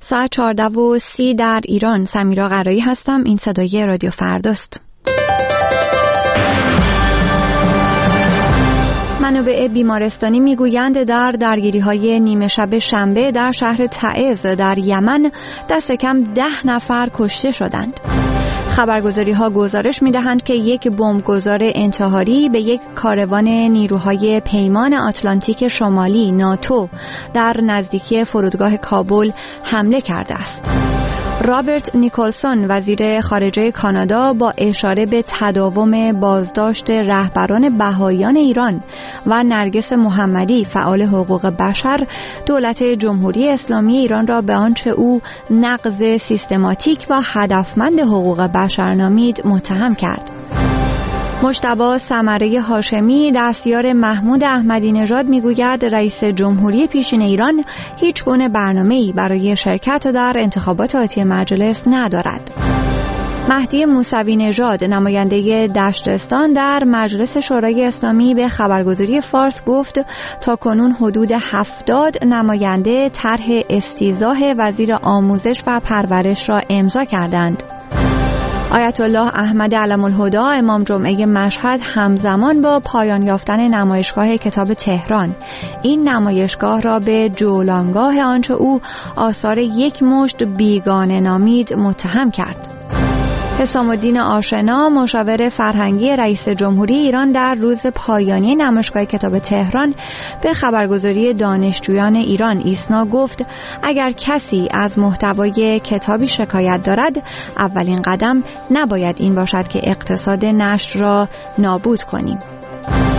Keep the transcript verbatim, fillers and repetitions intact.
ساعت چهارده و سی در ایران. سمیرا قرایی هستم. این صدای رادیو فرداست. منابع بیمارستانی میگویند در درگیری‌های نیمه شب شنبه در شهر تعز در یمن دست کم ده نفر کشته شدند. خبرگزاری‌ها گزارش می‌دهند که یک بمبگذار انتحاری به یک کاروان نیروهای پیمان آتلانتیک شمالی ناتو در نزدیکی فرودگاه کابل حمله کرده است. رابرت نیکلسون وزیر خارجه کانادا با اشاره به تداوم بازداشت رهبران بهائیان ایران و نرگس محمدی فعال حقوق بشر دولت جمهوری اسلامی ایران را به آنچه او نقض سیستماتیک و هدفمند حقوق بشر نامید متهم کرد. مجتبی ثمره هاشمی دستیار محمود احمدی نژاد میگوید رئیس جمهوری پیشین ایران هیچ گونه برنامه‌ای برای شرکت در انتخابات آتی مجلس ندارد. مهدی موسوی نژاد نماینده دشتستان در مجلس شورای اسلامی به خبرگزاری فارس گفت تاکنون حدود هفتاد نماینده طرح استیضاح وزیر آموزش و پرورش را امضا کردند. آیت الله احمد علم الهدی امام جمعه مشهد همزمان با پایان یافتن نمایشگاه کتاب تهران این نمایشگاه را به جولانگاه آنچه او آثار یک مشت بیگانه نامید متهم کرد. حسام الدین آشنا مشاور فرهنگی رئیس جمهوری ایران در روز پایانی نمایشگاه کتاب تهران به خبرگزاری دانشجویان ایران ایسنا گفت اگر کسی از محتوای کتابی شکایت دارد اولین قدم نباید این باشد که اقتصاد نشر را نابود کنیم.